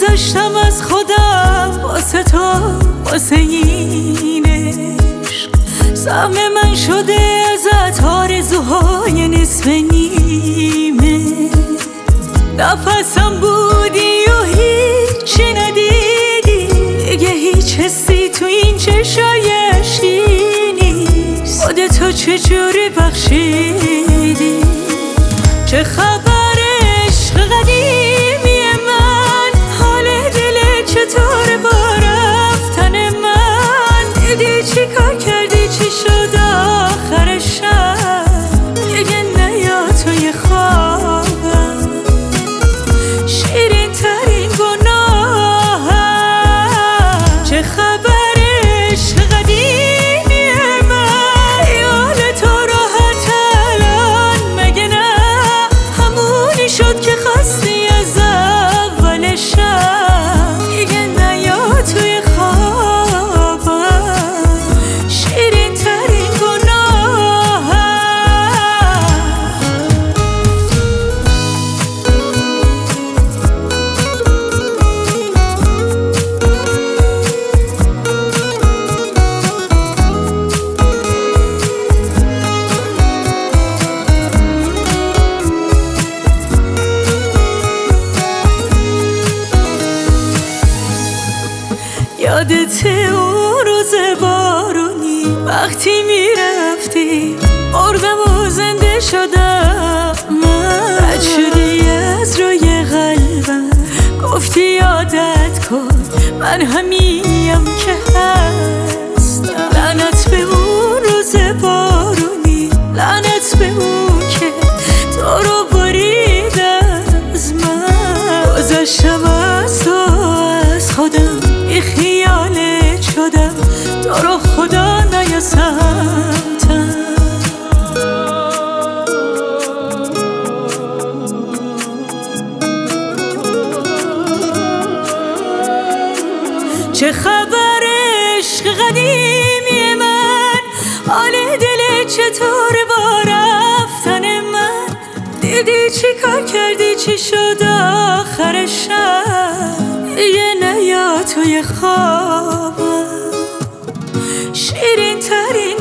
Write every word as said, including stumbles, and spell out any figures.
گذاشتم از خودم واسه تو، واسه این عشق. سهم من شده ازت آرزوهای نصف نیمه. نفسم بودی و هیچی ندیدی، دیگه هیچ حسی تو این چشایشی نیست. خودتو چجوری بخشیدی؟ چه خبر عشق قدیمی من؟ حال دل چطور با رفتن من؟ دیدی چی کار کردی؟ چی شد آخر شب؟ دیگه نیا توی خوابم، شیرین ترین گناهم. چه خبر عشق قدیمی من؟ حال تو راحت الان مگه نه؟ همونی شد که خواستی از اول شب. دیگه نیا توی خوابم، شیرین ترین گناهم. یادت اون روز بارونی وقتی میرفتی؟ مردم و زنده شدم من. رد شدی از روی قلبم، گفتی عادت کن من همیم که هستم. لعنت به اون روز بارونی، لعنت به اون که تو رو برید از من. گذاشتم از تو از خودم، بی خیالت شدم، تو رو خدا نیا سمتم. چه خبر عشق قدیمی من؟ حال دل چطور با رفتن من؟ دیدی چی کار کردی؟ چی شد آخر شب؟ دیگه نیا توی خوابم، شیرین ترین